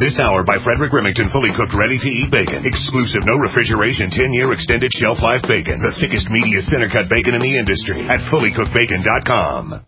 This hour by Frederick Remington, fully cooked, ready-to-eat bacon. Exclusive, no refrigeration, 10-year extended shelf life bacon. The thickest, meatiest, center-cut bacon in the industry at fullycookedbacon.com.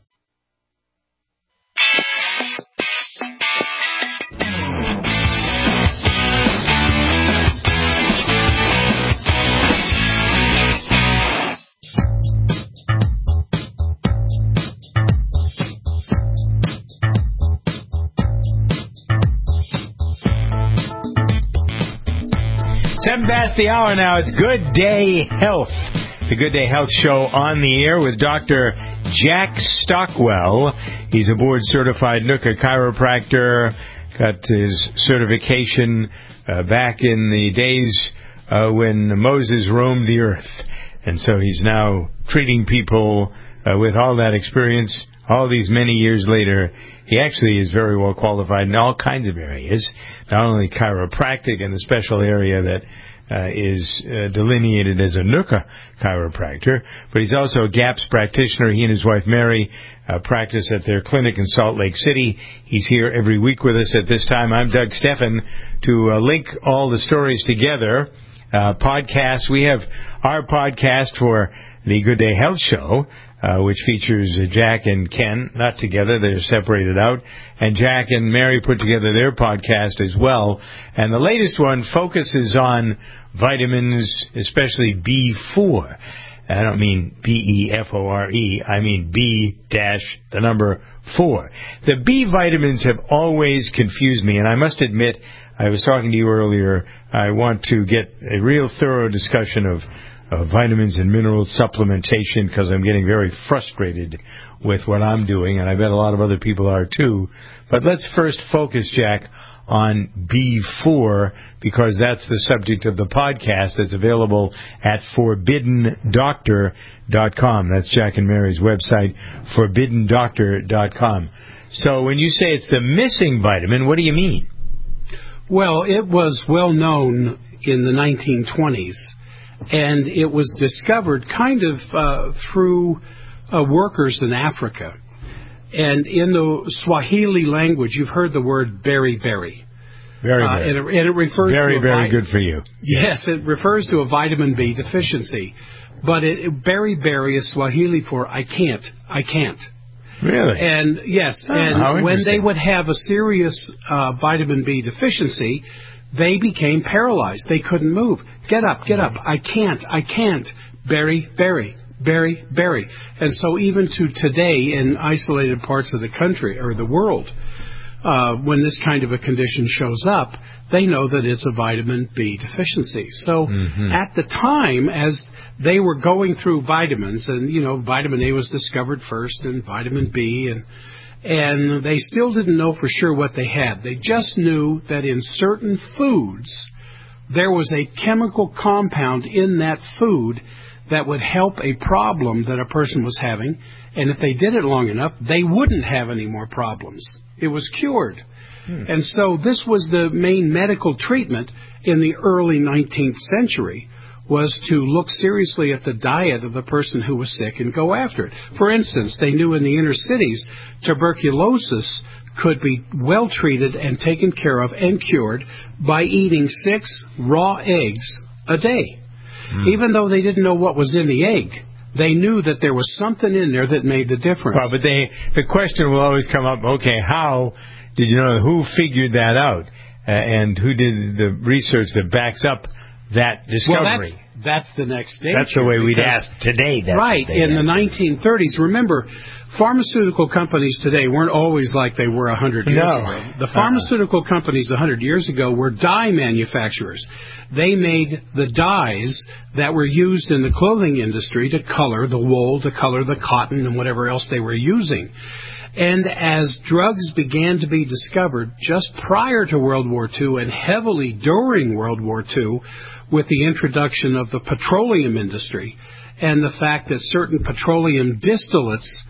Past the hour now. It's Good Day Health. The Good Day Health Show on the air with Dr. Jack Stockwell. He's a board-certified NUCA chiropractor. Got his certification back in the days when Moses roamed the earth. And so he's now treating people with all that experience. All these many years later, he actually is very well qualified in all kinds of areas, not only chiropractic in the special area that is delineated as a NUCA chiropractor, but he's also a GAPS practitioner. He and his wife Mary practice at their clinic in Salt Lake City. He's here every week with us at this time. I'm Doug Steffen. To link all the stories together, podcasts, we have our podcast for the Good Day Health Show, which features Jack and Ken, not together, they're separated out, and Jack and Mary put together their podcast as well. And the latest one focuses on vitamins, especially B4. I don't mean B-E-F-O-R-E, I mean B-4. The B vitamins have always confused me, and I must admit, I was talking to you earlier, I want to get a real thorough discussion of vitamins and mineral supplementation because I'm getting very frustrated with what I'm doing, and I bet a lot of other people are too. But let's first focus, Jack, on B4 because that's the subject of the podcast that's available at ForbiddenDoctor.com. That's Jack and Mary's website, ForbiddenDoctor.com. So when you say it's the missing vitamin, what do you mean? Well, it was well known in the 1920s. And it was discovered kind of through workers in Africa. And in the Swahili language, you've heard the word beriberi. Beriberi. And it refers very, very good for you. Yes, it refers to a vitamin B deficiency. But beriberi is Swahili for I can't. Really? And yes, and when they would have a serious vitamin B deficiency, they became paralyzed. They couldn't move. Get up. I can't. Berry. And so even to today in isolated parts of the country or the world, when this kind of a condition shows up, they know that it's a vitamin B deficiency. So at the time, as they were going through vitamins, and, vitamin A was discovered first and vitamin B, and they still didn't know for sure what they had. They just knew that in certain foods, there was a chemical compound in that food that would help a problem that a person was having, and if they did it long enough, they wouldn't have any more problems. It was cured. And so this was the main medical treatment in the early 19th century, was to look seriously at the diet of the person who was sick and go after it. For instance, they knew in the inner cities tuberculosis could be well treated and taken care of and cured by eating 6 raw eggs a day. Even though they didn't know what was in the egg, they knew that there was something in there that made the difference. Well, but the question will always come up, okay, how did you know, who figured that out? And who did the research that backs up that discovery? Well, that's the next stage. That's the way we'd ask today. Right. In the 1930s, remember, pharmaceutical companies today weren't always like they were 100 years ago. The pharmaceutical companies 100 years ago were dye manufacturers. They made the dyes that were used in the clothing industry to color the wool, to color the cotton, and whatever else they were using. And as drugs began to be discovered just prior to World War II and heavily during World War II, with the introduction of the petroleum industry and the fact that certain petroleum distillates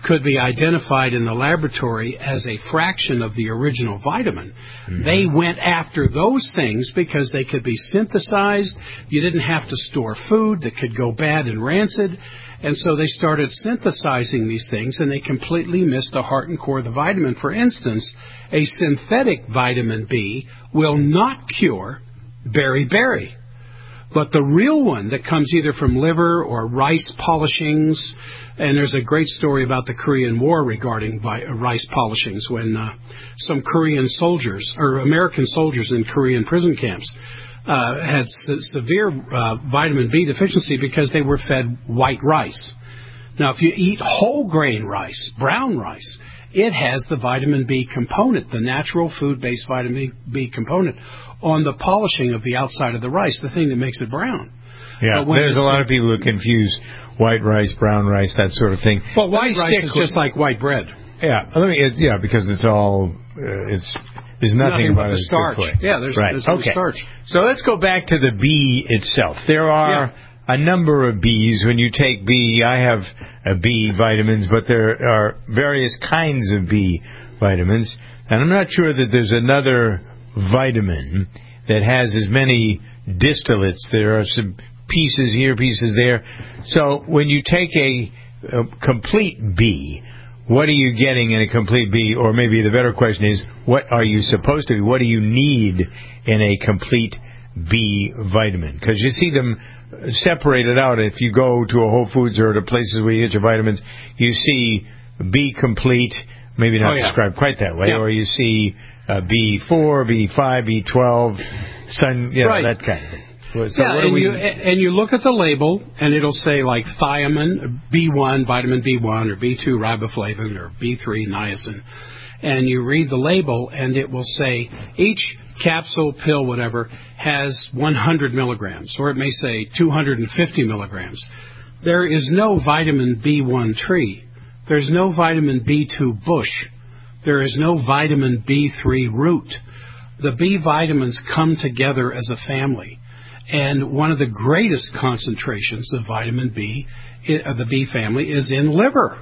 could be identified in the laboratory as a fraction of the original vitamin. Mm-hmm. They went after those things because they could be synthesized. You didn't have to store food that could go bad and rancid. And so they started synthesizing these things, and they completely missed the heart and core of the vitamin. For instance, a synthetic vitamin B will not cure beriberi. But the real one that comes either from liver or rice polishings, and there's a great story about the Korean War regarding rice polishings when some Korean soldiers, or American soldiers in Korean prison camps, had severe vitamin B deficiency because they were fed white rice. Now, if you eat whole grain rice, brown rice, it has the vitamin B component, the natural food-based vitamin B component, on the polishing of the outside of the rice, the thing that makes it brown. Yeah, there's a lot of people who confuse white rice, brown rice, that sort of thing. Well, white rice is just like white bread. Yeah, because it's all there's nothing about the starch. Yeah, there's no starch. So let's go back to the bee itself. There are a number of bees. When you take B, I have B vitamins, but there are various kinds of B vitamins, and I'm not sure that there's another vitamin that has as many distillates. There are some pieces here, pieces there. So when you take a complete B, what are you getting in a complete B? Or maybe the better question is, what are you supposed to? What do you need in a complete B vitamin? Because you see them separated out. If you go to a Whole Foods or to places where you get your vitamins, you see B complete, maybe not described quite that way, or you see B4, B5, B12, that kind of thing. So and you look at the label, and it'll say like thiamine, B1, vitamin B1, or B2, riboflavin, or B3, niacin. And you read the label, and it will say each capsule, pill, whatever, has 100 milligrams, or it may say 250 milligrams. There is no vitamin B1 tree. There's no vitamin B2 bush. There is no vitamin B3 root. The B vitamins come together as a family. And one of the greatest concentrations of vitamin B, of the B family, is in liver.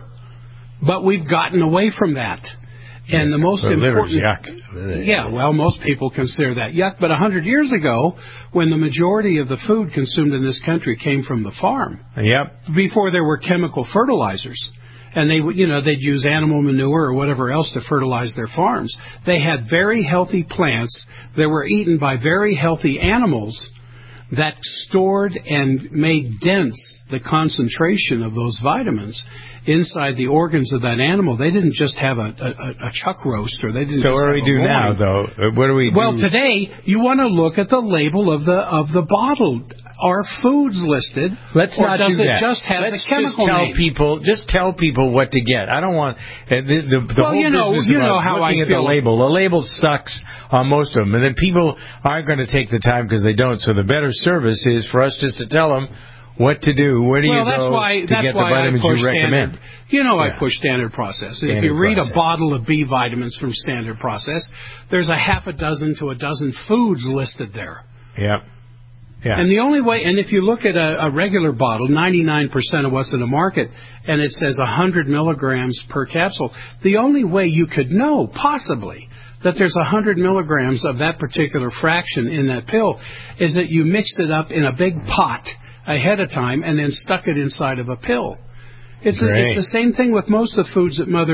But we've gotten away from that. And the most important... liver's yuck. Yeah, well, most people consider that yuck. But 100 years ago, when the majority of the food consumed in this country came from the farm, before there were chemical fertilizers, and they'd use animal manure or whatever else to fertilize their farms, they had very healthy plants that were eaten by very healthy animals that stored and made dense the concentration of those vitamins inside the organs of that animal. They didn't just have a chuck roast, or they didn't. So what do we do now, though? What do we do? Well, today you want to look at the label of the bottle. Are foods listed? Let's not do that. Or does it just have the chemical name? Just tell people what to get. I don't want the whole business about how looking at the label. The label sucks on most of them, and then people aren't going to take the time because they don't. So the better service is for us just to tell them what to do. Where do you go to get the vitamins you recommend? I push Standard Process. If you read a bottle of B vitamins from Standard Process, there's a half a dozen to a dozen foods listed there. Yep. Yeah. And the only way, and if you look at a regular bottle, 99% of what's in the market, and it says 100 milligrams per capsule, the only way you could know, possibly, that there's 100 milligrams of that particular fraction in that pill is that you mixed it up in a big pot ahead of time and then stuck it inside of a pill. It's the same thing with most of the foods that Mother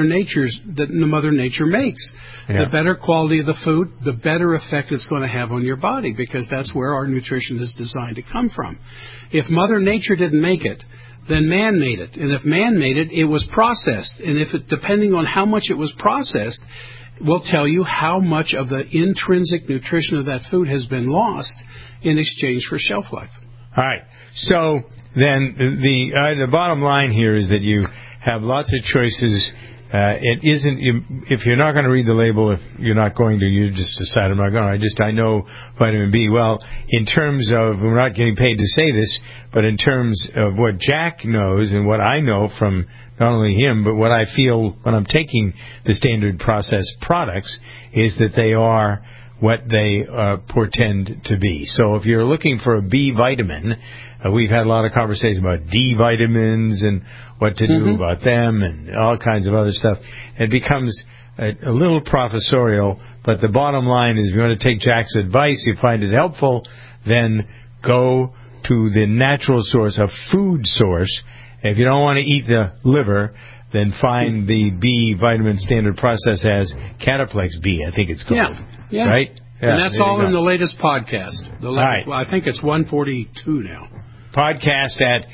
Nature makes. Yeah. The better quality of the food, the better effect it's going to have on your body, because that's where our nutrition is designed to come from. If Mother Nature didn't make it, then man made it. And if man made it, it was processed. And depending on how much it was processed, will tell you how much of the intrinsic nutrition of that food has been lost in exchange for shelf life. All right. So then the bottom line here is that you have lots of choices. It isn't, if you're not going to read the label, if you're not going to, you just decide I'm not going to. I know vitamin B. Well, in terms of, we're not getting paid to say this, but in terms of what Jack knows and what I know from not only him, but what I feel when I'm taking the Standard Process products, is that they are what they portend to be. So if you're looking for a B vitamin, we've had a lot of conversations about D vitamins and what to do about them and all kinds of other stuff. It becomes a little professorial, but the bottom line is if you want to take Jack's advice, you find it helpful, then go to the natural source, a food source. If you don't want to eat the liver, then find the B vitamin standard process as Cataplex B, I think it's called. Yeah. Right? Yeah, and that's all in the latest podcast. Right. I think it's 142 now. Podcast at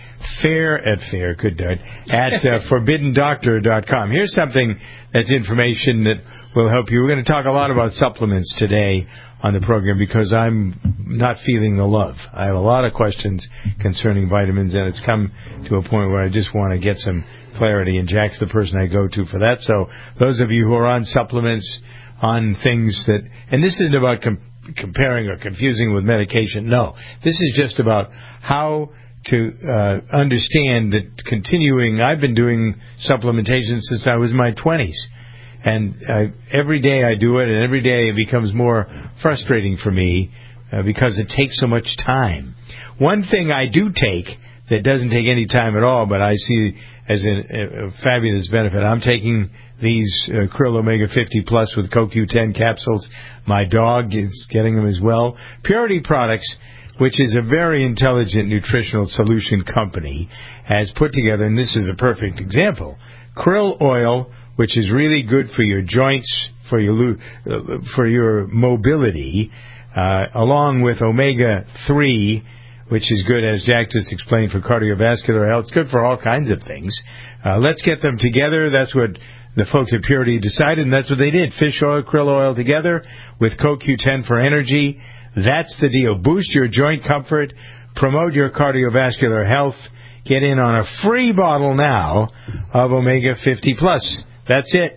forbiddendoctor.com. Here's something that's information that will help you. We're going to talk a lot about supplements today on the program because I'm not feeling the love. I have a lot of questions concerning vitamins, and it's come to a point where I just want to get some clarity, and Jack's the person I go to for that. So those of you who are on supplements, on things that, and this isn't about comparing or confusing with medication. No, this is just about how to understand that continuing. I've been doing supplementation since I was in my 20s. And every day I do it, and every day it becomes more frustrating for me because it takes so much time. One thing I do take that doesn't take any time at all, but I see as a fabulous benefit, I'm taking these Krill Omega 50 Plus with CoQ10 capsules. My dog is getting them as well. Purity Products, which is a very intelligent nutritional solution company, has put together, and this is a perfect example, krill oil, which is really good for your joints, for your mobility, along with omega-3, which is good, as Jack just explained, for cardiovascular health. It's good for all kinds of things. Let's get them together. That's what the folks at Purity decided, and that's what they did. Fish oil, krill oil together with CoQ10 for energy. That's the deal. Boost your joint comfort. Promote your cardiovascular health. Get in on a free bottle now of Omega 50 Plus. That's it.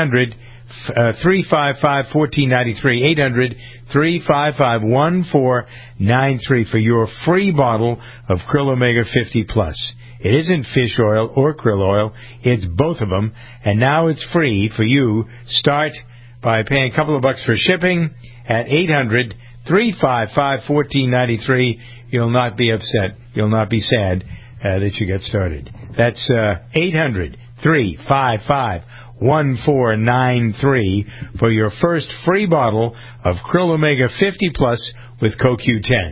800-355-1493. 800-355-1493 for your free bottle of Krill Omega 50 Plus. It isn't fish oil or krill oil. It's both of them. And now it's free for you. Start by paying a couple of bucks for shipping at 800-355-1493. You'll not be upset. You'll not be sad that you get started. That's 800-355-1493 for your first free bottle of Krill Omega 50 Plus with CoQ10.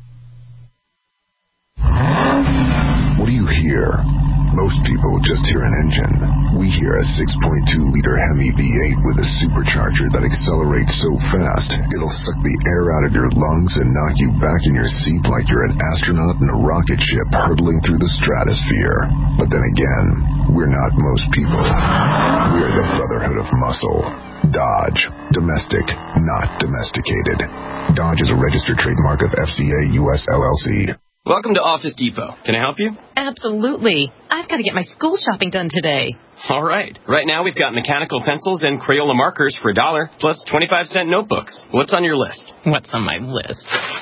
What do you hear? Most people just hear an engine. We hear a 6.2-liter Hemi V8 with a supercharger that accelerates so fast, it'll suck the air out of your lungs and knock you back in your seat like you're an astronaut in a rocket ship hurtling through the stratosphere. But then again, we're not most people. We're the Brotherhood of Muscle. Dodge. Domestic, not domesticated. Dodge is a registered trademark of FCA US LLC. Welcome to Office Depot. Can I help you? Absolutely. I've got to get my school shopping done today. All right. Right now we've got mechanical pencils and Crayola markers for $1, plus 25-cent notebooks. What's on your list? What's on my list?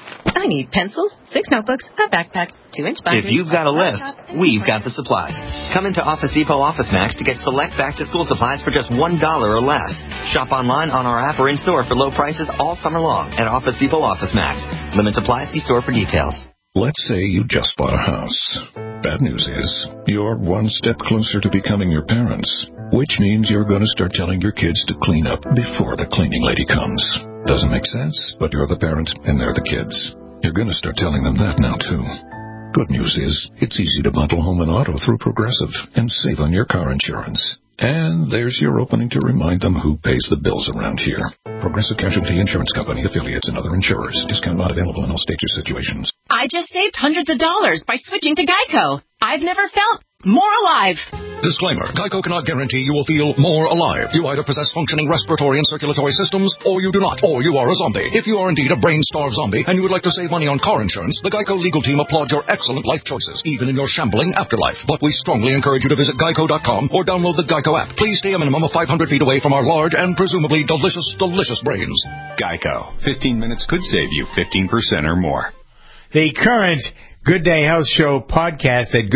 I need pencils, 6 notebooks, a backpack, 2-inch binders. If you've got a list, we've got the supplies. Come into Office Depot Office Max to get select back-to-school supplies for just $1 or less. Shop online on our app or in-store for low prices all summer long at Office Depot Office Max. Limit supply, see store for details. Let's say you just bought a house. Bad news is, you're one step closer to becoming your parents, which means you're going to start telling your kids to clean up before the cleaning lady comes. Doesn't make sense, but you're the parent and they're the kids. You're going to start telling them that now, too. Good news is, it's easy to bundle home and auto through Progressive and save on your car insurance. And there's your opening to remind them who pays the bills around here. Progressive Casualty Insurance Company, affiliates, and other insurers. Discount not available in all states or situations. I just saved hundreds of dollars by switching to Geico. I've never felt more alive. Disclaimer, Geico cannot guarantee you will feel more alive. You either possess functioning respiratory and circulatory systems, or you do not, or you are a zombie. If you are indeed a brain-starved zombie, and you would like to save money on car insurance, the Geico legal team applauds your excellent life choices, even in your shambling afterlife. But we strongly encourage you to visit Geico.com or download the Geico app. Please stay a minimum of 500 feet away from our large and presumably delicious, delicious brains. Geico. 15 minutes could save you 15% or more. The current Good Day Health Show podcast at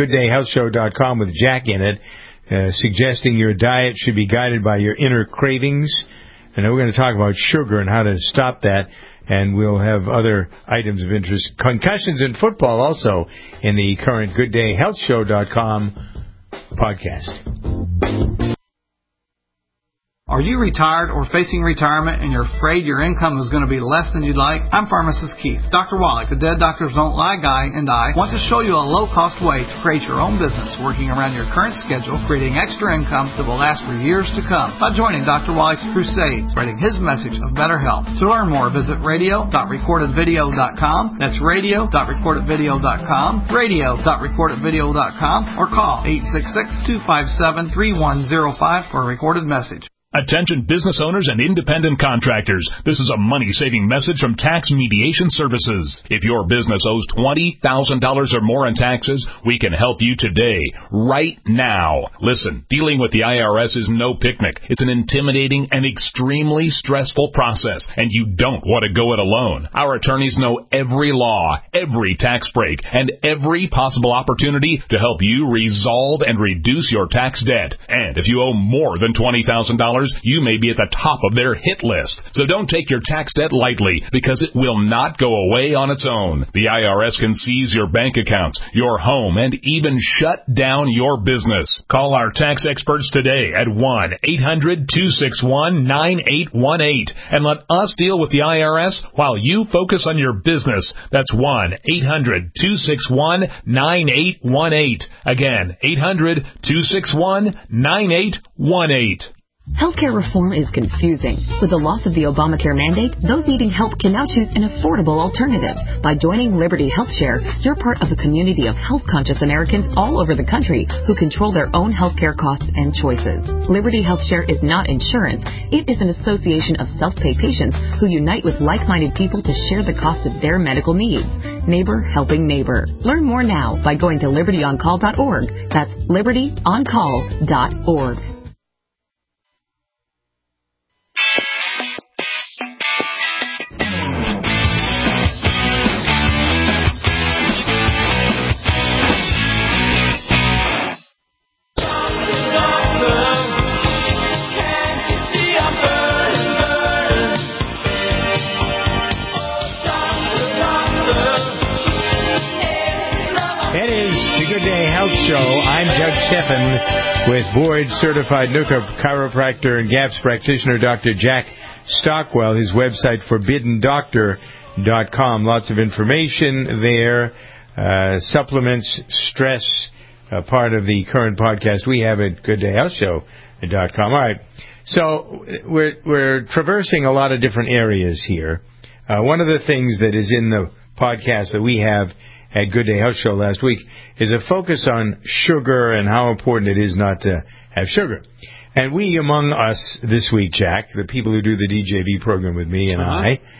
gooddayhealthshow.com with Jack in it, suggesting your diet should be guided by your inner cravings. And we're going to talk about sugar and how to stop that. And we'll have other items of interest. Concussions in football also in the current GoodDayHealthShow.com podcast. Are you retired or facing retirement and you're afraid your income is going to be less than you'd like? I'm Pharmacist Keith. Dr. Wallach, the Dead Doctors Don't Lie guy, and I want to show you a low-cost way to create your own business working around your current schedule, creating extra income that will last for years to come by joining Dr. Wallach's crusade, spreading his message of better health. To learn more, visit radio.recordedvideo.com. That's radio.recordedvideo.com, radio.recordedvideo.com, or call 866-257-3105 for a recorded message. Attention business owners and independent contractors. This is a money-saving message from Tax Mediation Services. If your business owes $20,000 or more in taxes, we can help you today, right now. Listen, dealing with the IRS is no picnic. It's an intimidating and extremely stressful process, and you don't want to go it alone. Our attorneys know every law, every tax break, and every possible opportunity to help you resolve and reduce your tax debt. And if you owe more than $20,000, you may be at the top of their hit list. So don't take your tax debt lightly, because it will not go away on its own. The IRS can seize your bank accounts, your home, and even shut down your business. Call our tax experts today at 1-800-261-9818 and let us deal with the IRS while you focus on your business. That's 1-800-261-9818. Again, 800-261-9818. Healthcare reform is confusing. With the loss of the Obamacare mandate, those needing help can now choose an affordable alternative. By joining Liberty HealthShare, you're part of a community of health-conscious Americans all over the country who control their own healthcare costs and choices. Liberty HealthShare is not insurance. It is an association of self-pay patients who unite with like-minded people to share the cost of their medical needs. Neighbor helping neighbor. Learn more now by going to libertyoncall.org. That's libertyoncall.org. Show. I'm Doug Steffen with board-certified NUCA chiropractor and GAPS practitioner Dr. Jack Stockwell. His website, forbiddendoctor.com. Lots of information there. Supplements, stress, part of the current podcast we have at GoodDayHealthShow.com. All right. So we're traversing a lot of different areas here. One of the things that is in the podcast that we have at Good Day Health Show last week is a focus on sugar and how important it is not to have sugar. And we among us this week, Jack, the people who do the DJV program with me and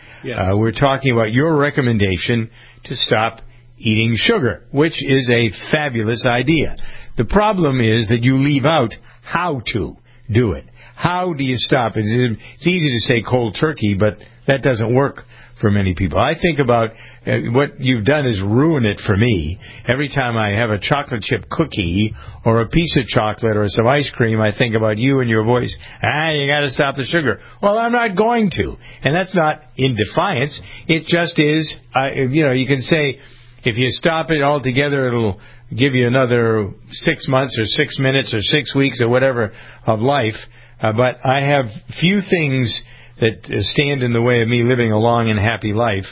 we're talking about your recommendation to stop eating sugar, which is a fabulous idea. The problem is that you leave out how to do it. How do you stop it? It's easy to say cold turkey, but that doesn't work for many people. I think about what you've done is ruin it for me. Every time I have a chocolate chip cookie or a piece of chocolate or some ice cream, I think about you and your voice. You got to stop the sugar. Well, I'm not going to. And that's not in defiance. It just is, you can say, if you stop it altogether, it'll give you another 6 months or 6 minutes or 6 weeks or whatever of life. But I have few things that stand in the way of me living a long and happy life,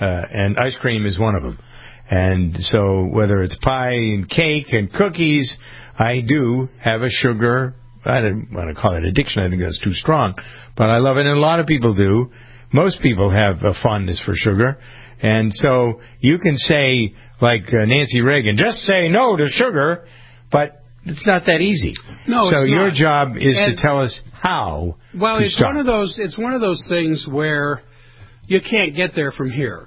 and ice cream is one of them. And so whether it's pie and cake and cookies, I do have a sugar, I don't want to call it addiction, I think that's too strong, but I love it, and a lot of people do. Most people have a fondness for sugar. And so you can say, like Nancy Reagan, just say no to sugar, but it's not that easy. No, so it's your not. job is to tell us how. Well, it's stop. It's one of those things where you can't get there from here.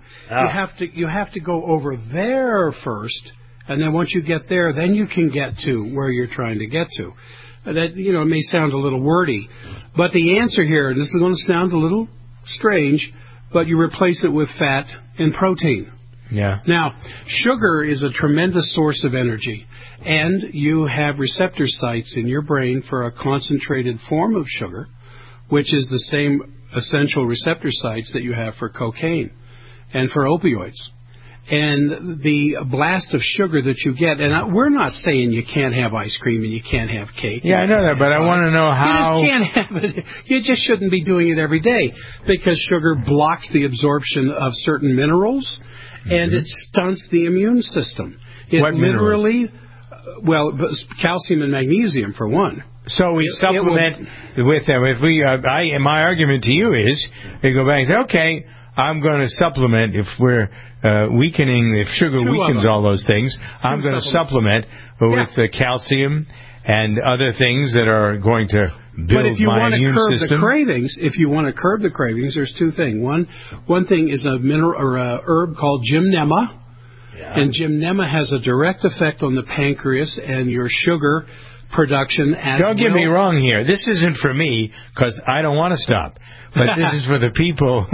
You have to go over there first, and then once you get there, then you can get to where you're trying to get to. That it may sound a little wordy, but the answer here, and this is going to sound a little strange, but you replace it with fat and protein. Yeah. Now, sugar is a tremendous source of energy, and you have receptor sites in your brain for a concentrated form of sugar, which is the same essential receptor sites that you have for cocaine and for opioids. And the blast of sugar that you get, and we're not saying you can't have ice cream and you can't have cake. Yeah, I know that, but I want to know how... You just can't have it. You just shouldn't be doing it every day because sugar blocks the absorption of certain minerals and it stunts the immune system. What literally, well, calcium and magnesium for one. So we supplement with them. If we, my argument to you is, they go back and say, okay, I'm going to supplement if we're weakening, if sugar weakens all those things, I'm going to supplement with the calcium and other things that are going to build my immune system. But if you want to curb the cravings, there's two things. One thing is a mineral or a herb called gymnema. Yeah. And gymnema has a direct effect on the pancreas and your sugar production. Don't get me wrong here. This isn't for me because I don't want to stop. But this is for the people.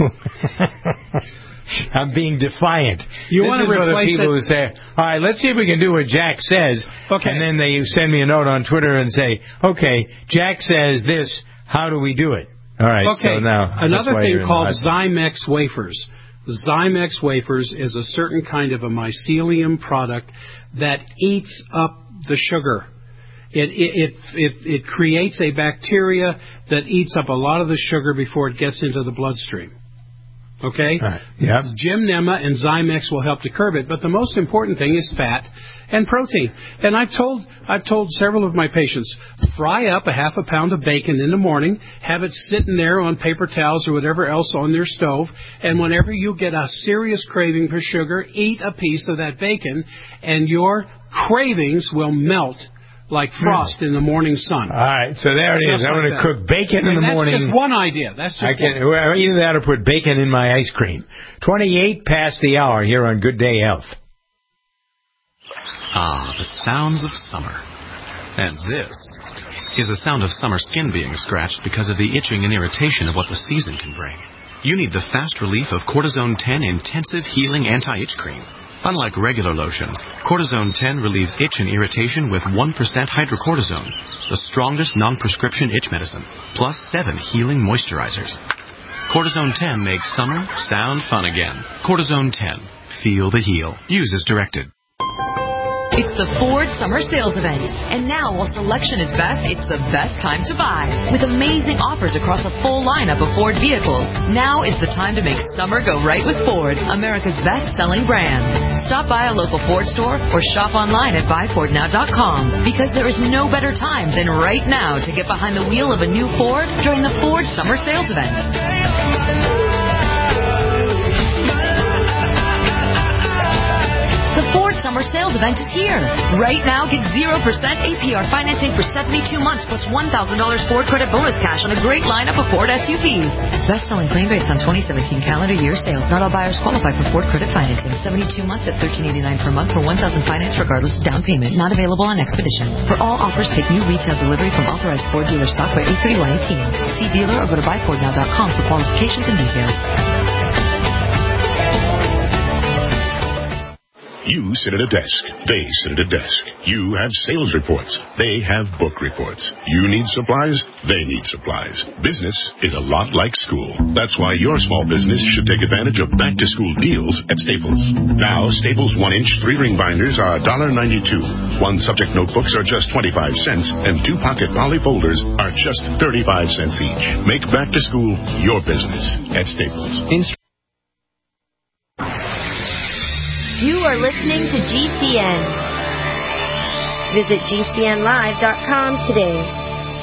I'm being defiant. You want to replace the people who say, all right, let's see if we can do what Jack says. Okay. And then they send me a note on Twitter and say, okay, Jack says this. How do we do it? All right. Okay. So now another thing called Zymex wafers. Zymex wafers is a certain kind of a mycelium product that eats up the sugar. It creates a bacteria that eats up a lot of the sugar before it gets into the bloodstream. Okay? Yeah. Gymnema and Zymex will help to curb it, but the most important thing is fat and protein. And I've told several of my patients, fry up a half a pound of bacon in the morning, have it sitting there on paper towels or whatever else on their stove, and whenever you get a serious craving for sugar, eat a piece of that bacon, and your cravings will melt like frost in the morning sun. All right, so there it is. I'm going to cook bacon in the morning. That's just one idea. Either that or put bacon in my ice cream. 28 past the hour here on Good Day Health. Ah, the sounds of summer. And this is the sound of summer skin being scratched because of the itching and irritation of what the season can bring. You need the fast relief of Cortisone 10 Intensive Healing Anti-Itch Cream. Unlike regular lotions, Cortisone 10 relieves itch and irritation with 1% hydrocortisone, the strongest non-prescription itch medicine, plus 7 healing moisturizers. Cortisone 10 makes summer sound fun again. Cortisone 10. Feel the heal. Use as directed. It's the Ford Summer Sales Event. And now, while selection is best, it's the best time to buy. With amazing offers across a full lineup of Ford vehicles, now is the time to make summer go right with Ford, America's best-selling brand. Stop by a local Ford store or shop online at buyfordnow.com because there is no better time than right now to get behind the wheel of a new Ford during the Ford Summer Sales Event. The Ford Summer Sales Event is here. Right now, get 0% APR financing for 72 months plus $1,000 Ford credit bonus cash on a great lineup of Ford SUVs. Best-selling claim based on 2017 calendar year sales. Not all buyers qualify for Ford credit financing. 72 months at $1,389 per month for $1,000 finance regardless of down payment. Not available on Expedition. For all offers, take new retail delivery from authorized Ford dealer stock by 8/31/18. See dealer or go to buyfordnow.com for qualifications and details. You sit at a desk. They sit at a desk. You have sales reports. They have book reports. You need supplies. They need supplies. Business is a lot like school. That's why your small business should take advantage of back-to-school deals at Staples. Now, Staples 1-inch 3-ring binders are $1.92. 1-subject notebooks are just 25 cents, and 2-pocket poly folders are just 35 cents each. Make back-to-school your business at Staples. You are listening to GCN. Visit GCNlive.com today.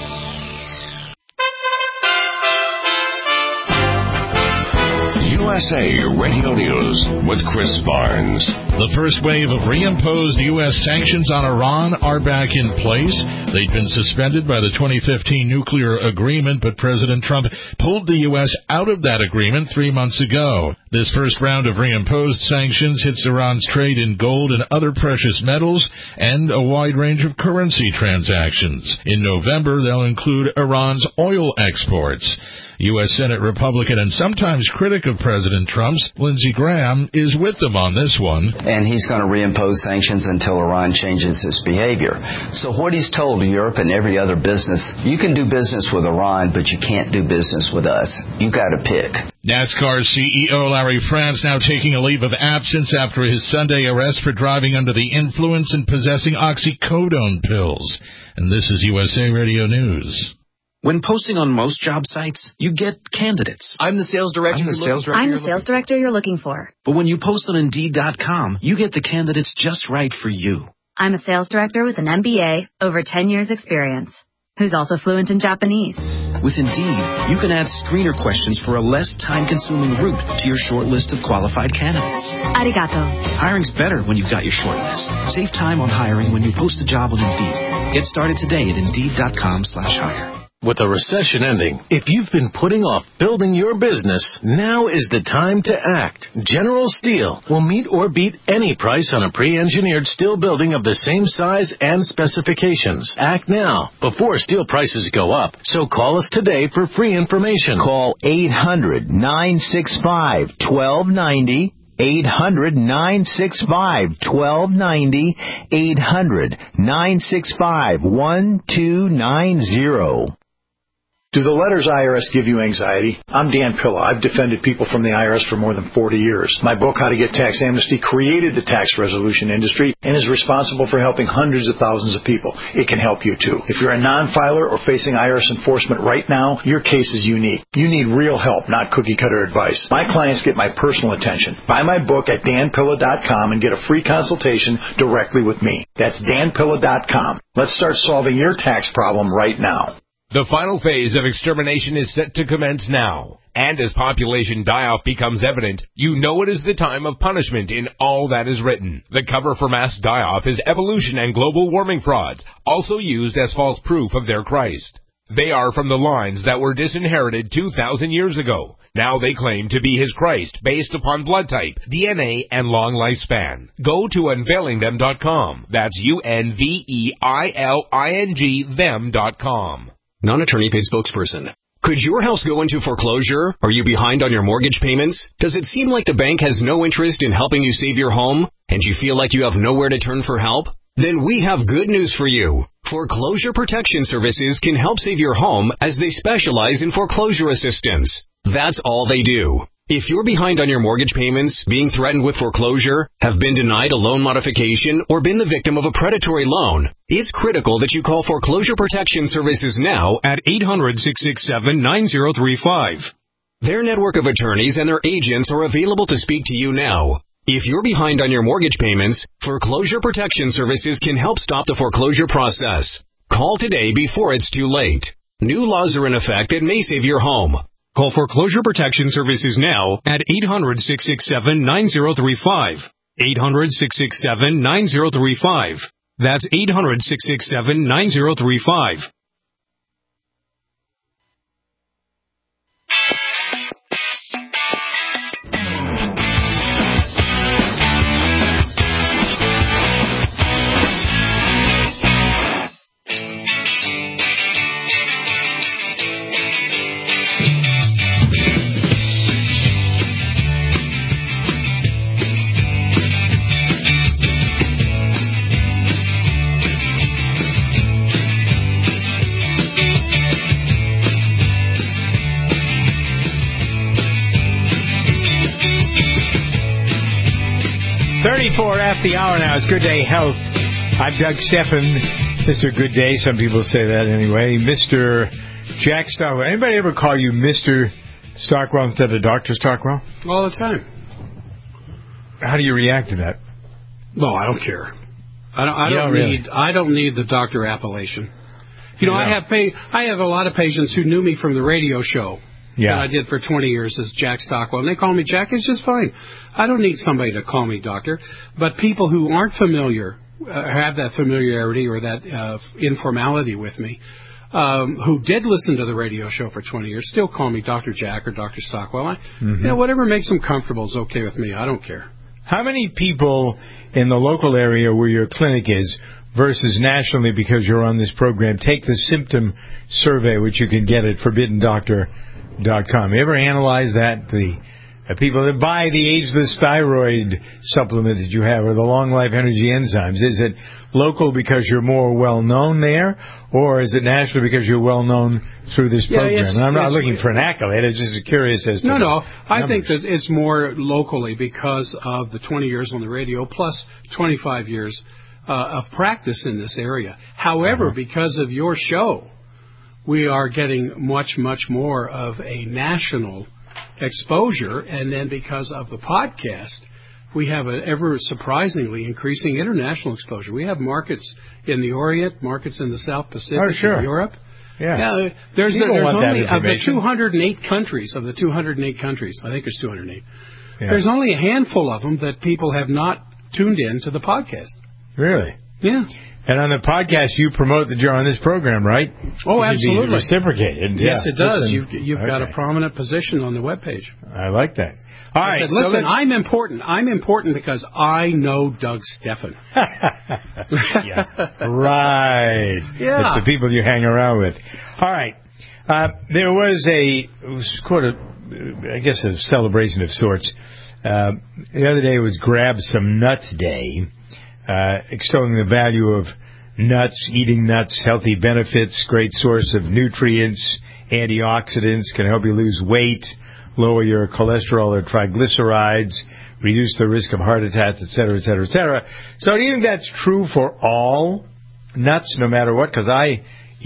USA Radio News with Chris Barnes. The first wave of reimposed U.S. sanctions on Iran are back in place. They'd been suspended by the 2015 nuclear agreement, but President Trump pulled the U.S. out of that agreement 3 months ago. This first round of reimposed sanctions hits Iran's trade in gold and other precious metals and a wide range of currency transactions. In November, they'll include Iran's oil exports. U.S. Senate Republican and sometimes critic of President Trump's Lindsey Graham is with them on this one. And he's going to reimpose sanctions until Iran changes its behavior. So what he's told Europe and every other business, you can do business with Iran, but you can't do business with us. You got to pick. NASCAR CEO Larry France now taking a leave of absence after his Sunday arrest for driving under the influence and possessing oxycodone pills. And this is USA Radio News. When posting on most job sites, you get candidates. I'm the sales director. I'm the sales director you're looking for. But when you post on Indeed.com, you get the candidates just right for you. I'm a sales director with an MBA, over 10 years experience, who's also fluent in Japanese. With Indeed, you can add screener questions for a less time-consuming route to your short list of qualified candidates. Arigato. Hiring's better when you've got your short list. Save time on hiring when you post a job on Indeed. Get started today at Indeed.com/hire. With a recession ending, if you've been putting off building your business, now is the time to act. General Steel will meet or beat any price on a pre-engineered steel building of the same size and specifications. Act now, before steel prices go up. So call us today for free information. Call 800-965-1290. 800-965-1290. 800-965-1290. Do the letters IRS give you anxiety? I'm Dan Pilla. I've defended people from the IRS for more than 40 years. My book, How to Get Tax Amnesty, created the tax resolution industry and is responsible for helping hundreds of thousands of people. It can help you, too. If you're a non-filer or facing IRS enforcement right now, your case is unique. You need real help, not cookie-cutter advice. My clients get my personal attention. Buy my book at danpilla.com and get a free consultation directly with me. That's danpilla.com. Let's start solving your tax problem right now. The final phase of extermination is set to commence now. And as population die-off becomes evident, you know it is the time of punishment in all that is written. The cover for mass die-off is evolution and global warming frauds, also used as false proof of their Christ. They are from the lines that were disinherited 2,000 years ago. Now they claim to be his Christ based upon blood type, DNA, and long lifespan. Go to unveilingthem.com. That's UNVEILING them.com. Non-attorney paid spokesperson. Could your house go into foreclosure? Are you behind on your mortgage payments? Does it seem like the bank has no interest in helping you save your home, and you feel like you have nowhere to turn for help? Then we have good news for you. Foreclosure Protection Services can help save your home as they specialize in foreclosure assistance. That's all they do. If you're behind on your mortgage payments, being threatened with foreclosure, have been denied a loan modification, or been the victim of a predatory loan, it's critical that you call Foreclosure Protection Services now at 800-667-9035. Their network of attorneys and their agents are available to speak to you now. If you're behind on your mortgage payments, Foreclosure Protection Services can help stop the foreclosure process. Call today before it's too late. New laws are in effect that may save your home. Call Foreclosure Protection Services now at 800-667-9035. 800-667-9035. That's 800-667-9035. At the hour now. It's Good Day Health. I'm Doug Steffen, Mr. Good Day. Some people say that anyway. Mr. Jack Stockwell. Anybody ever call you Mr. Stockwell instead of Dr. Stockwell? All the time. How do you react to that? Well, I don't care. I don't need the doctor appellation. You know, I have a lot of patients who knew me from the radio show. Yeah. That I did for 20 years as Jack Stockwell. And they call me Jack. It's just fine. I don't need somebody to call me doctor. But people who aren't familiar, have that familiarity or that informality with me, who did listen to the radio show for 20 years, still call me Dr. Jack or Dr. Stockwell. You know, whatever makes them comfortable is okay with me. I don't care. How many people in the local area where your clinic is versus nationally, because you're on this program, take the symptom survey, which you can get at Forbidden Doctor You ever analyze that? The people that buy the ageless thyroid supplement that you have, or the long life energy enzymes, is it local because you're more well known there, or is it national because you're well known through this program? And I'm not looking for an accolade. I'm just curious as to I think that it's more locally because of the 20 years on the radio plus 25 years of practice in this area. However, because of your show, we are getting much, much more of a national exposure, and then because of the podcast, we have an ever surprisingly increasing international exposure. We have markets in the Orient, markets in the South Pacific, in Europe. Yeah. There's only of the 208 countries. I think there's 208. Yeah. There's only a handful of them that people have not tuned in to the podcast. Really? Yeah. And on the podcast, you promote that you're on this program, right? Oh, absolutely. Be reciprocated. Yes, it does. You've got a prominent position on the webpage. I like that. All right. Said, listen, I'm important. I'm important because I know Doug Steffen. Right. Yeah. It's the people you hang around with. All right. There was a celebration of sorts. The other day was Grab Some Nuts Day, extolling the value of nuts, eating nuts, healthy benefits, great source of nutrients, antioxidants, can help you lose weight, lower your cholesterol or triglycerides, reduce the risk of heart attacks, et cetera, et cetera, et cetera. So do you think that's true for all nuts, no matter what? Because I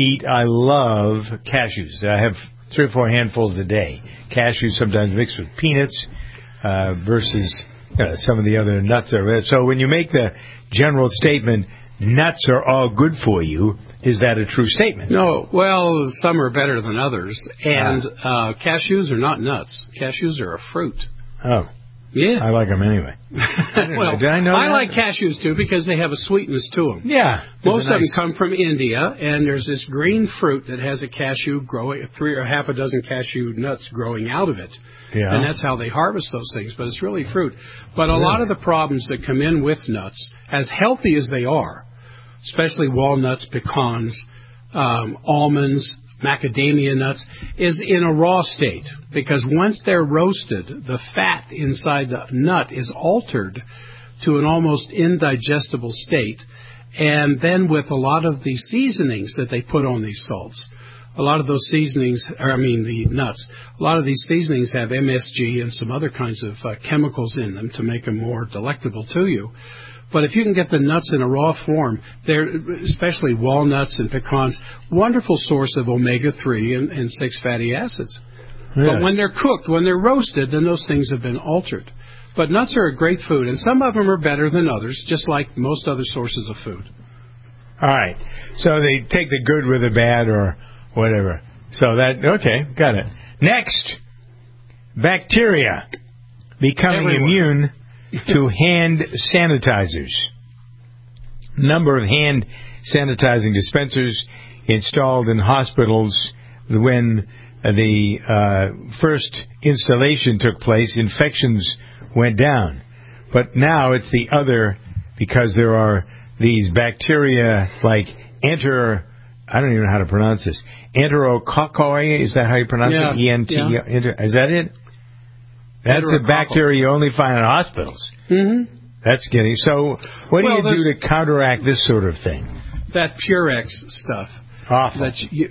love cashews. I have 3 or 4 handfuls a day. Cashews sometimes mixed with peanuts versus some of the other nuts. So when you make the general statement, nuts are all good for you, is that a true statement? No. Well, some are better than others. And cashews are not nuts. Cashews are a fruit. Oh. Yeah. I like them anyway. Did I know I like cashews, too, because they have a sweetness to them. Yeah. Most of them come from India, and there's this green fruit that has a cashew growing, 3 or half a dozen cashew nuts growing out of it. Yeah. And that's how they harvest those things, but it's really fruit. But a lot of the problems that come in with nuts, as healthy as they are, especially walnuts, pecans, almonds, macadamia nuts, is in a raw state. Because once they're roasted, the fat inside the nut is altered to an almost indigestible state. And then with a lot of the seasonings that they put on these salts, a lot of those seasonings, the nuts, a lot of these seasonings have MSG and some other kinds of chemicals in them to make them more delectable to you. But if you can get the nuts in a raw form, they're, especially walnuts and pecans, wonderful source of omega-3 and 6 fatty acids. Yeah. But when they're cooked, when they're roasted, then those things have been altered. But nuts are a great food, and some of them are better than others, just like most other sources of food. All right. So they take the good with the bad or whatever. So okay, got it. Next, bacteria becoming immune to hand sanitizers. Number of hand sanitizing dispensers installed in hospitals. When the first installation took place, infections went down. But now it's the other, because there are these bacteria like I don't even know how to pronounce this. Enterococcus, is that how you pronounce it? ENT. Yeah. Is that it? That's a bacteria you only find in hospitals. Mm-hmm. That's getting. So what do you do to counteract this sort of thing? That Purex stuff. Awful.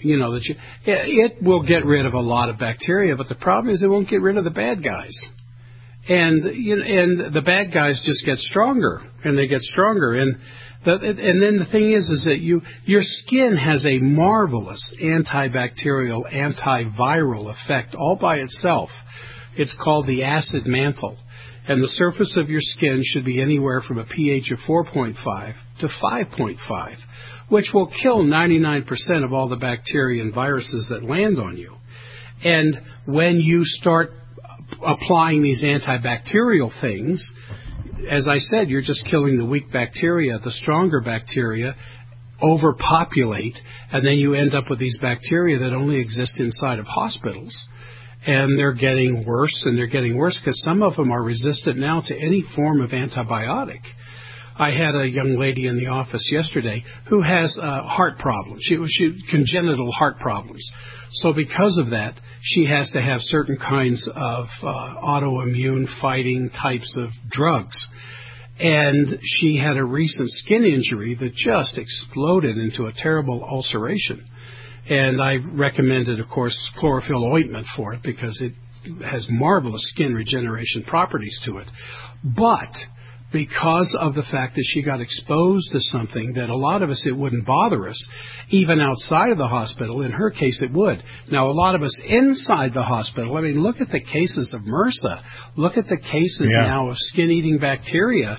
It will get rid of a lot of bacteria, but the problem is it won't get rid of the bad guys. And the bad guys just get stronger, and they get stronger. And then the thing is that your skin has a marvelous antibacterial, antiviral effect all by itself. It's called the acid mantle. And the surface of your skin should be anywhere from a pH of 4.5 to 5.5, which will kill 99% of all the bacteria and viruses that land on you. And when you start applying these antibacterial things, as I said, you're just killing the weak bacteria. The stronger bacteria overpopulate, and then you end up with these bacteria that only exist inside of hospitals. And they're getting worse, and they're getting worse because some of them are resistant now to any form of antibiotic. I had a young lady in the office yesterday who has heart problems. She congenital heart problems. So because of that, she has to have certain kinds of autoimmune fighting types of drugs. And she had a recent skin injury that just exploded into a terrible ulceration. And I recommended, of course, chlorophyll ointment for it because it has marvelous skin regeneration properties to it. But because of the fact that she got exposed to something that a lot of us, it wouldn't bother us, even outside of the hospital. In her case, it would. Now, a lot of us inside the hospital, I mean, look at the cases of MRSA. Look at the cases now of skin-eating bacteria.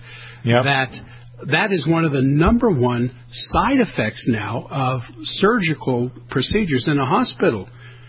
That is one of the number one side effects now of surgical procedures in a hospital.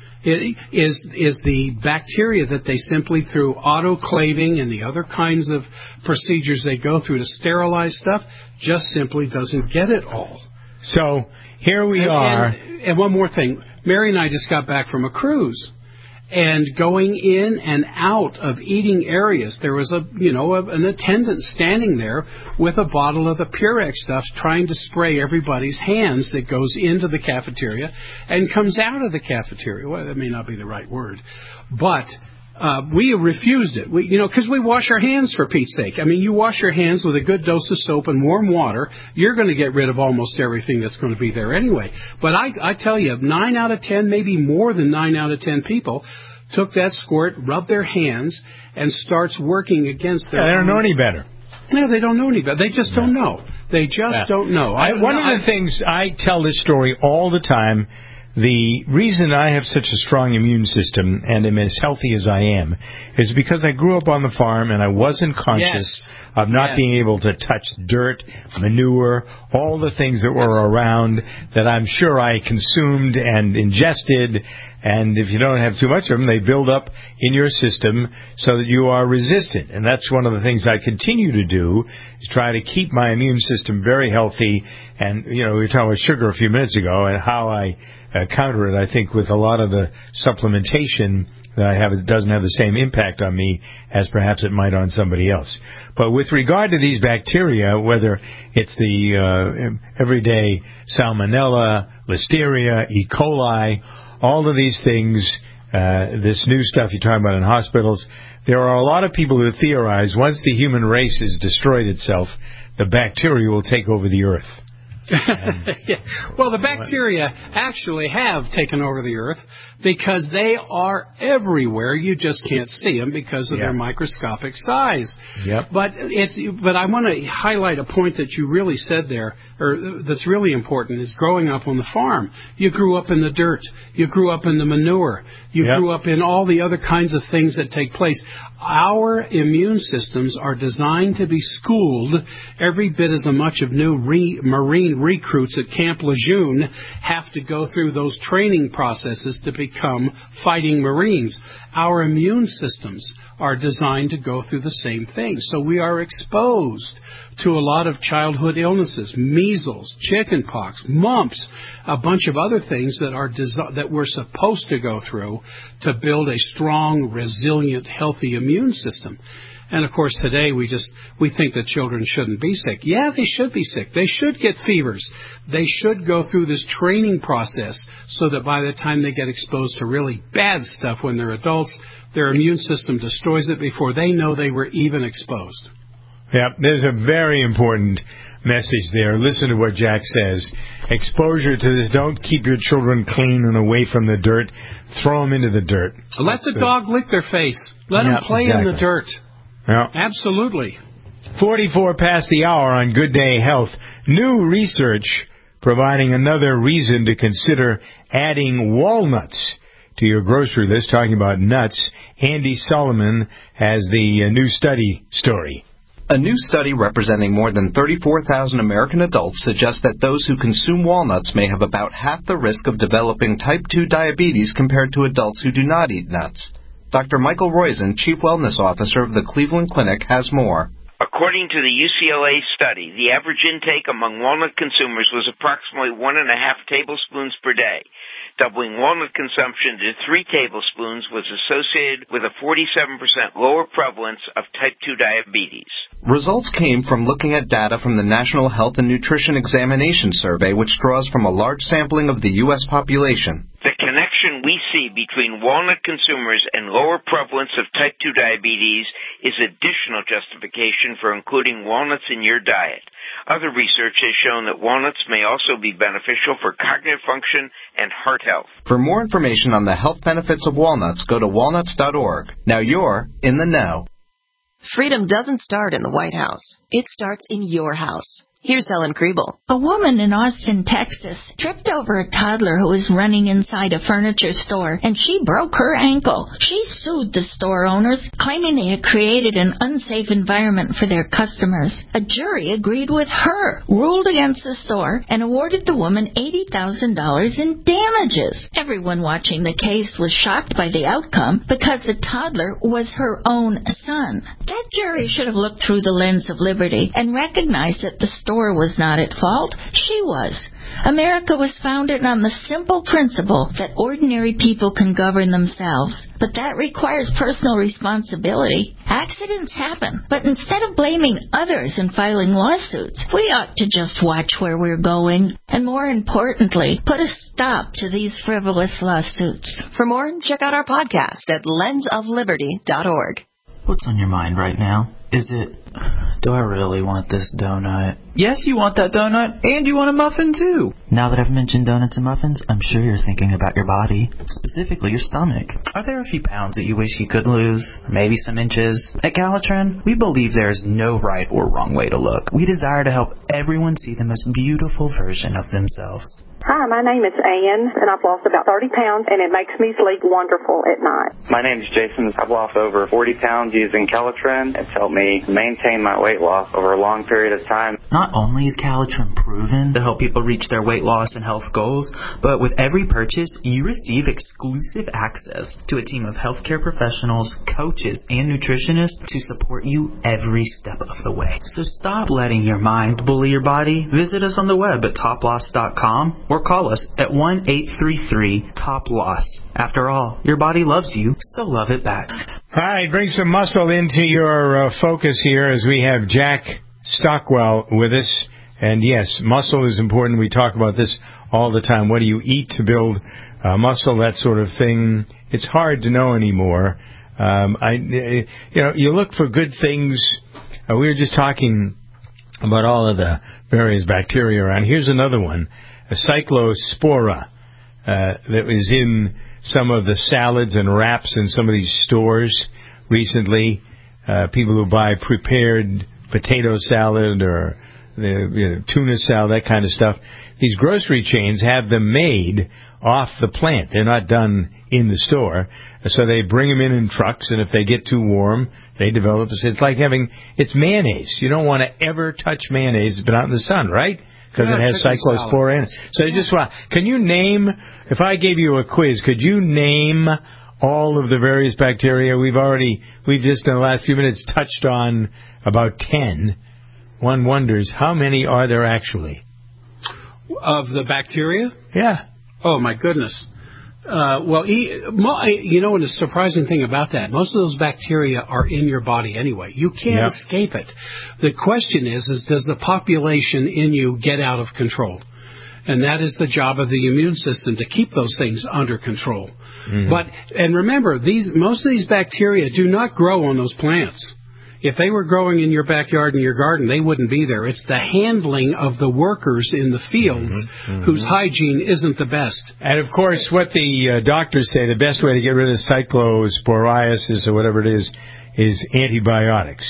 It is the bacteria that they simply, through autoclaving and the other kinds of procedures they go through to sterilize stuff, just simply doesn't get it all. So here we are. And one more thing. Mary and I just got back from a cruise. And going in and out of eating areas, there was an attendant standing there with a bottle of the Purex stuff trying to spray everybody's hands that goes into the cafeteria and comes out of the cafeteria. Well, that may not be the right word, but we refused it. Because we wash our hands, for Pete's sake. I mean, you wash your hands with a good dose of soap and warm water, you're going to get rid of almost everything that's going to be there anyway. But I tell you, 9 out of 10, maybe more than 9 out of 10 people took that squirt, rubbed their hands, and starts working against their They don't know any better. No, they don't know any better. They just don't know. They just don't know. One of the things, I tell this story all the time. The reason I have such a strong immune system and am as healthy as I am is because I grew up on the farm and I wasn't conscious of not being able to touch dirt, manure, all the things that were around that I'm sure I consumed and ingested. And if you don't have too much of them, they build up in your system so that you are resistant. And that's one of the things I continue to do, is try to keep my immune system very healthy. And, we were talking about sugar a few minutes ago and how I counter it. I think with a lot of the supplementation that I have, it doesn't have the same impact on me as perhaps it might on somebody else. But with regard to these bacteria, whether it's the everyday Salmonella, Listeria, E. coli, all of these things, this new stuff you're talking about in hospitals, there are a lot of people who theorize once the human race has destroyed itself, the bacteria will take over the earth. Well, the bacteria actually have taken over the earth because they are everywhere. You just can't see them because of their microscopic size. But I want to highlight a point that you really said there, or that's really important, is growing up on the farm. You grew up in the dirt. You grew up in the manure. You grew up in all the other kinds of things that take place. Our immune systems are designed to be schooled every bit as much of new Marine recruits at Camp Lejeune have to go through those training processes to become fighting Marines. Our immune systems are designed to go through the same thing. So we are exposed to a lot of childhood illnesses, measles, chickenpox, mumps, a bunch of other things that we're supposed to go through to build a strong, resilient, healthy immune system. And, of course, today we think that children shouldn't be sick. Yeah, they should be sick. They should get fevers. They should go through this training process so that by the time they get exposed to really bad stuff when they're adults, their immune system destroys it before they know they were even exposed. Yeah, there's a very important message there. Listen to what Jack says. Exposure to this. Don't keep your children clean and away from the dirt. Throw them into the dirt. Let the dog lick their face. Let them play in the dirt. Yeah. Absolutely. 44 past the hour on Good Day Health. New research providing another reason to consider adding walnuts to your grocery list. Talking about nuts, Andy Solomon has the new study story. A new study representing more than 34,000 American adults suggests that those who consume walnuts may have about half the risk of developing type 2 diabetes compared to adults who do not eat nuts. Dr. Michael Roizen, Chief Wellness Officer of the Cleveland Clinic, has more. According to the UCLA study, the average intake among walnut consumers was approximately 1.5 tablespoons per day. Doubling walnut consumption to 3 tablespoons was associated with a 47% lower prevalence of type 2 diabetes. Results came from looking at data from the National Health and Nutrition Examination Survey, which draws from a large sampling of the U.S. population. The connection we see between walnut consumers and lower prevalence of type 2 diabetes is additional justification for including walnuts in your diet. Other research has shown that walnuts may also be beneficial for cognitive function and heart health. For more information on the health benefits of walnuts, go to walnuts.org. Now you're in the know. Freedom doesn't start in the White House. It starts in your house. Here's Helen Kriebel. A woman in Austin, Texas, tripped over a toddler who was running inside a furniture store, and she broke her ankle. She sued the store owners, claiming they had created an unsafe environment for their customers. A jury agreed with her, ruled against the store, and awarded the woman $80,000 in damages. Everyone watching the case was shocked by the outcome because the toddler was her own son. That jury should have looked through the lens of liberty and recognized that the store was not at fault. She was. America was founded on the simple principle that ordinary people can govern themselves. But that requires personal responsibility. Accidents happen. But instead of blaming others and filing lawsuits, we ought to just watch where we're going. And more importantly, put a stop to these frivolous lawsuits. For more, check out our podcast at lensofliberty.org. What's on your mind right now? Is it, do I really want this donut? Yes, you want that donut, and you want a muffin, too. Now that I've mentioned donuts and muffins, I'm sure you're thinking about your body, specifically your stomach. Are there a few pounds that you wish you could lose? Maybe some inches? At Calitrin, we believe there is no right or wrong way to look. We desire to help everyone see the most beautiful version of themselves. Hi, my name is Ann, and I've lost about 30 pounds, and it makes me sleep wonderful at night. My name is Jason. I've lost over 40 pounds using Calitrin. It's helped me maintain my weight loss over a long period of time. Not only is Calitrin proven to help people reach their weight loss and health goals, but with every purchase, you receive exclusive access to a team of healthcare professionals, coaches, and nutritionists to support you every step of the way. So stop letting your mind bully your body. Visit us on the web at toploss.com or call us at 1-833-TOP-LOSS. After all, your body loves you, so love it back. All right, bring some muscle into your focus here as we have Jack Stockwell with us. And yes, muscle is important. We talk about this all the time. What do you eat to build muscle, that sort of thing? It's hard to know anymore. You look for good things. We were just talking about all of the various bacteria around. Here's another one. A cyclospora that was in some of the salads and wraps in some of these stores recently. People who buy prepared potato salad or tuna salad, that kind of stuff. These grocery chains have them made off the plant. They're not done in the store. So they bring them in trucks, and if they get too warm, they develop. It's like it's mayonnaise. You don't want to ever touch mayonnaise that's been out in the sun, right? Because it has cyclospora in it. So can you name, if I gave you a quiz, could you name all of the various bacteria? We've just in the last few minutes touched on about 10. One wonders, how many are there actually? Of the bacteria? Yeah. Oh, my goodness. And the surprising thing about that, most of those bacteria are in your body anyway. You can't escape it. The question is does the population in you get out of control? And that is the job of the immune system, to keep those things under control. Mm-hmm. And remember, most of these bacteria do not grow on those plants. If they were growing in your backyard and your garden, they wouldn't be there. It's the handling of the workers in the fields whose hygiene isn't the best. And, of course, what the doctors say, the best way to get rid of cyclosporiasis or whatever it is antibiotics.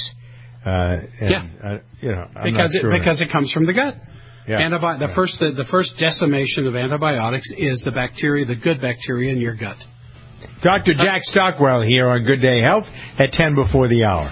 Because it comes from the gut. Yeah. The first decimation of antibiotics is the bacteria, the good bacteria in your gut. Dr. Jack Stockwell here on Good Day Health at 10 before the hour.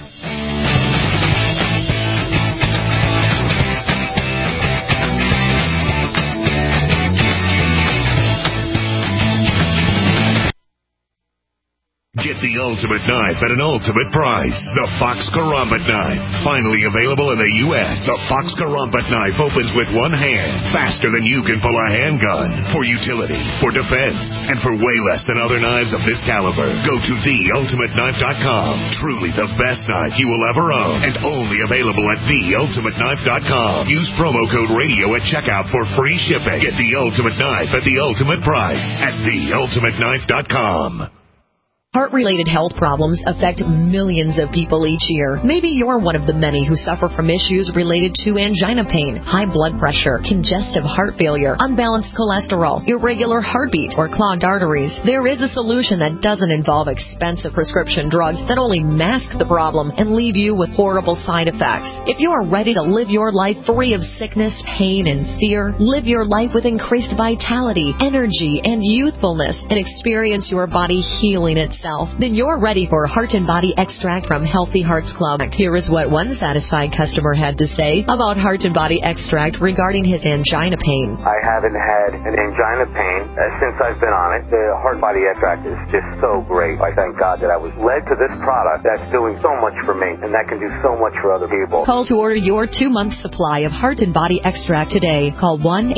Get the ultimate knife at an ultimate price. The Fox Karambit knife. Finally available in the U.S. The Fox Karambit knife opens with one hand, faster than you can pull a handgun. For utility, for defense, and for way less than other knives of this caliber. Go to theultimateknife.com. Truly the best knife you will ever own, and only available at theultimateknife.com. Use promo code radio at checkout for free shipping. Get the ultimate knife at the ultimate price at theultimateknife.com. Heart-related health problems affect millions of people each year. Maybe you're one of the many who suffer from issues related to angina pain, high blood pressure, congestive heart failure, unbalanced cholesterol, irregular heartbeat, or clogged arteries. There is a solution that doesn't involve expensive prescription drugs that only mask the problem and leave you with horrible side effects. If you are ready to live your life free of sickness, pain, and fear, live your life with increased vitality, energy, and youthfulness, and experience your body healing itself, then you're ready for Heart and Body Extract from Healthy Hearts Club. Here is what one satisfied customer had to say about Heart and Body Extract regarding his angina pain. I haven't had an angina pain since I've been on it. The Heart Body Extract is just so great. I thank God that I was led to this product that's doing so much for me, and that can do so much for other people. Call to order your 2-month supply of Heart and Body Extract today. Call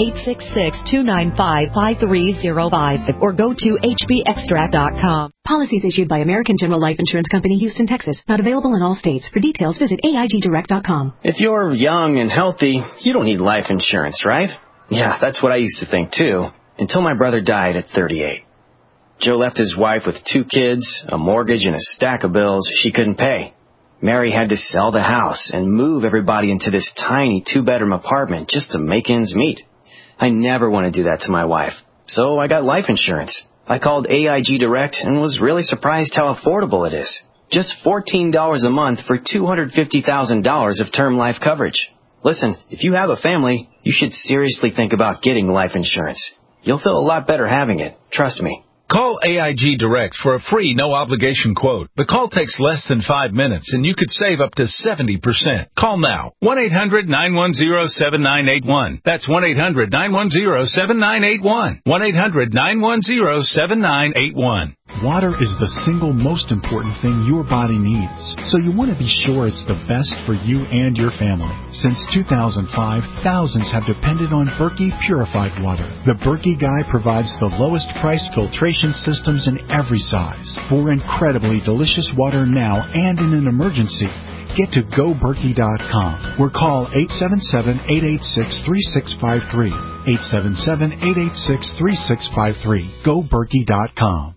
1-866-295-5305 or go to hbextract.com. Policies issued by American General Life Insurance Company, Houston, Texas. Not available in all states. For details, visit AIGdirect.com. If you're young and healthy, you don't need life insurance, right? Yeah, that's what I used to think, too, until my brother died at 38. Joe left his wife with 2 kids, a mortgage, and a stack of bills she couldn't pay. Mary had to sell the house and move everybody into this tiny 2-bedroom apartment just to make ends meet. I never want to do that to my wife, so I got life insurance. I called AIG Direct and was really surprised how affordable it is. Just $14 a month for $250,000 of term life coverage. Listen, if you have a family, you should seriously think about getting life insurance. You'll feel a lot better having it. Trust me. Call AIG Direct for a free, no-obligation quote. The call takes less than 5 minutes, and you could save up to 70%. Call now. 1-800-910-7981. That's 1-800-910-7981. 1-800-910-7981. Water is the single most important thing your body needs, so you want to be sure it's the best for you and your family. Since 2005, thousands have depended on Berkey purified water. The Berkey Guy provides the lowest price filtration systems in every size for incredibly delicious water now and in an emergency. Get to GoBerkey.com or call 877-886-3653. 877-886-3653. GoBerkey.com.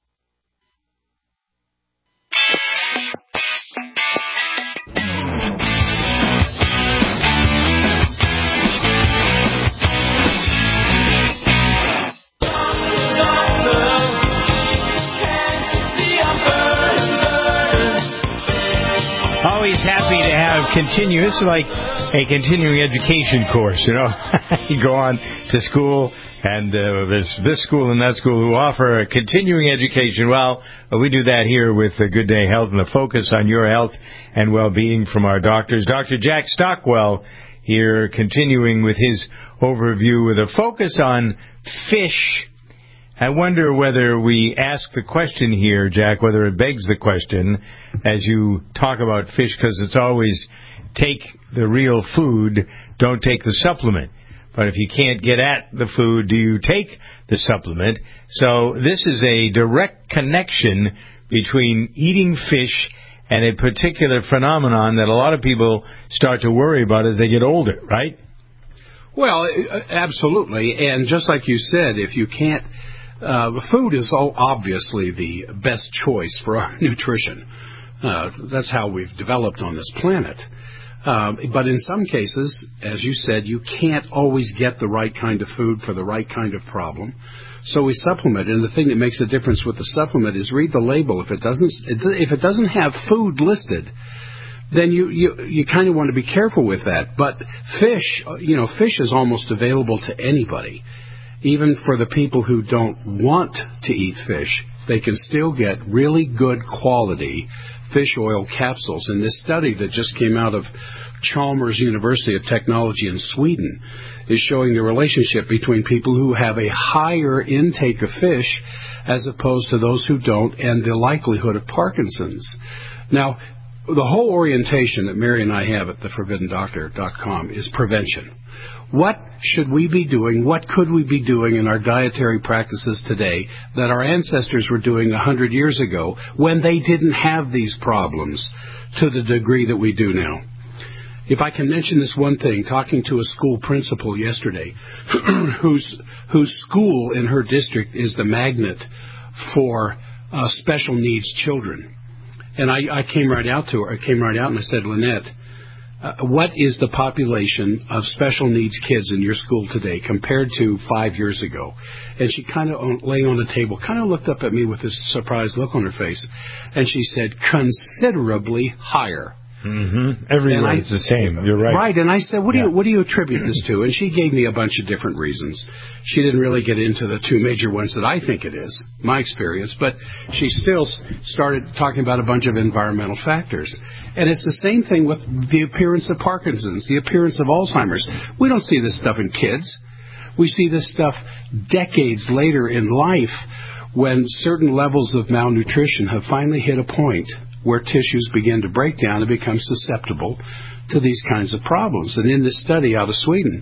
Always happy to have continuous, like a continuing education course, you know. You go on to school, and there's this school and that school who offer a continuing education. Well, we do that here with Good Day Health and the focus on your health and well-being from our doctors. Dr. Jack Stockwell here continuing with his overview with a focus on fish. I wonder whether we ask the question here, Jack, whether it begs the question as you talk about fish, because it's always take the real food, don't take the supplement. But if you can't get at the food, do you take the supplement? So this is a direct connection between eating fish and a particular phenomenon that a lot of people start to worry about as they get older, right? Well, absolutely. And just like you said, if you can't... food is obviously the best choice for our nutrition. That's how we've developed on this planet. But in some cases, as you said, you can't always get the right kind of food for the right kind of problem. So we supplement, and the thing that makes a difference with the supplement is read the label. If it doesn't have food listed, then you kind of want to be careful with that. But fish is almost available to anybody. Even for the people who don't want to eat fish, they can still get really good quality fish oil capsules. And this study that just came out of Chalmers University of Technology in Sweden is showing the relationship between people who have a higher intake of fish as opposed to those who don't, and the likelihood of Parkinson's. Now, the whole orientation that Mary and I have at theforbiddendoctor.com is prevention. What should we be doing? What could we be doing in our dietary practices today that our ancestors were doing 100 years ago when they didn't have these problems to the degree that we do now? If I can mention this one thing, talking to a school principal yesterday whose school in her district is the magnet for special needs children. And I came right out to her. I came right out and I said, Lynette, what is the population of special needs kids in your school today compared to 5 years ago? And she kind of, laying on the table, kind of looked up at me with this surprised look on her face. And she said, considerably higher. Mm-hmm. Everywhere it's the same. You're right. Right, and I said, what do you attribute this to? And she gave me a bunch of different reasons. She didn't really get into the two major ones that I think it is, my experience, but she still started talking about a bunch of environmental factors. And it's the same thing with the appearance of Parkinson's, the appearance of Alzheimer's. We don't see this stuff in kids. We see this stuff decades later in life when certain levels of malnutrition have finally hit a point where tissues begin to break down and become susceptible to these kinds of problems. And in this study out of Sweden,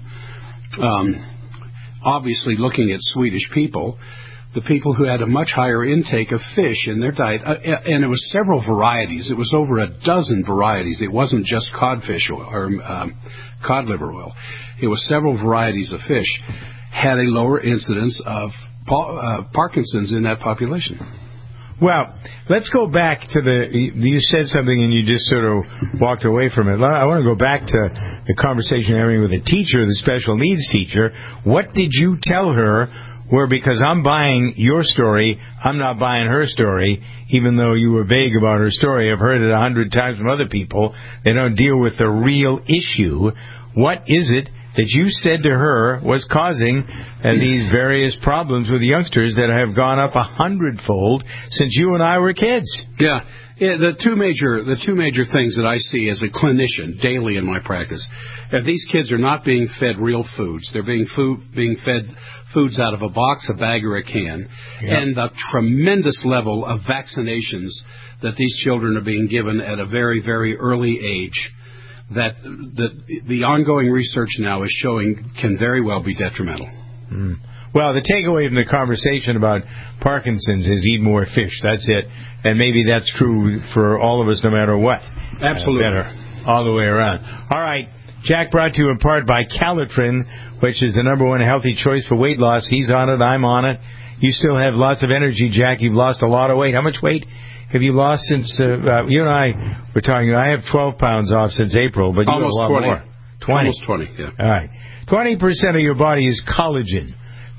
obviously looking at Swedish people, the people who had a much higher intake of fish in their diet, and it was several varieties. It was over a dozen varieties. It wasn't just codfish oil or cod liver oil. It was several varieties of fish, had a lower incidence of Parkinson's in that population. Well, let's go back to you said something and you just sort of walked away from it. I want to go back to the conversation you're having with the teacher, the special needs teacher. What did you tell her where, because I'm buying your story, I'm not buying her story, even though you were vague about her story? I've heard it 100 times from other people. They don't deal with the real issue. What is it that you said to her was causing these various problems with youngsters that have gone up 100-fold since you and I were kids? Yeah, the two major things that I see as a clinician daily in my practice, if these kids are not being fed real foods, they're being fed foods out of a box, a bag, or a can, and the tremendous level of vaccinations that these children are being given at a very, very early age, that the ongoing research now is showing can very well be detrimental. Mm. Well, the takeaway from the conversation about Parkinson's is eat more fish. That's it. And maybe that's true for all of us no matter what. Absolutely. Better all the way around. All right. Jack, brought to you in part by Calitrin, which is the #1 healthy choice for weight loss. He's on it. I'm on it. You still have lots of energy, Jack. You've lost a lot of weight. How much weight have you lost since you and I were talking? I have 12 pounds off since April, but you have a lot 20. more. 20. Almost 20, yeah. All right. 20% of your body is collagen.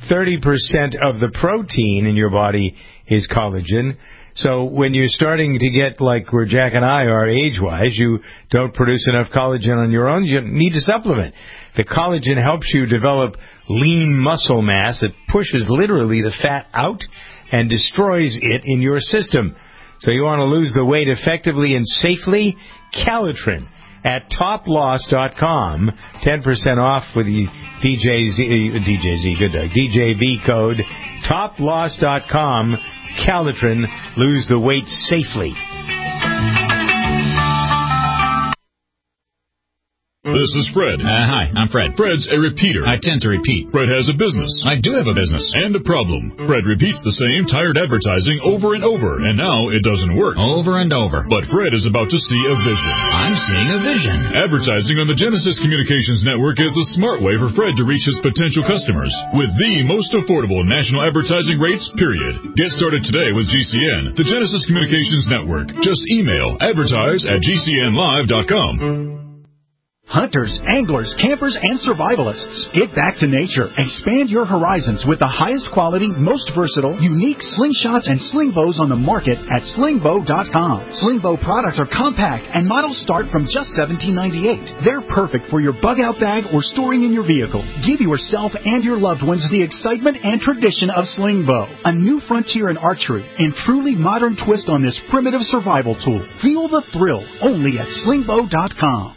30% of the protein in your body is collagen. So when you're starting to get like where Jack and I are age-wise, you don't produce enough collagen on your own, you need to supplement. The collagen helps you develop lean muscle mass that pushes literally the fat out and destroys it in your system. So you want to lose the weight effectively and safely? Calitrin at toploss.com. 10% off with the DJV code. Toploss.com. Calitrin. Lose the weight safely. This is Fred. Hi, I'm Fred. Fred's a repeater. I tend to repeat. Fred has a business. I do have a business. And a problem. Fred repeats the same tired advertising over and over, and now it doesn't work. Over and over. But Fred is about to see a vision. I'm seeing a vision. Advertising on the Genesis Communications Network is the smart way for Fred to reach his potential customers with the most affordable national advertising rates, period. Get started today with GCN, the Genesis Communications Network. Just email advertise@gcnlive.com. Hunters, anglers, campers, and survivalists. Get back to nature. Expand your horizons with the highest quality, most versatile, unique slingshots and sling bows on the market at slingbow.com. Slingbow products are compact and models start from just $17.98. They're perfect for your bug-out bag or storing in your vehicle. Give yourself and your loved ones the excitement and tradition of Slingbow, a new frontier in archery and truly modern twist on this primitive survival tool. Feel the thrill only at slingbow.com.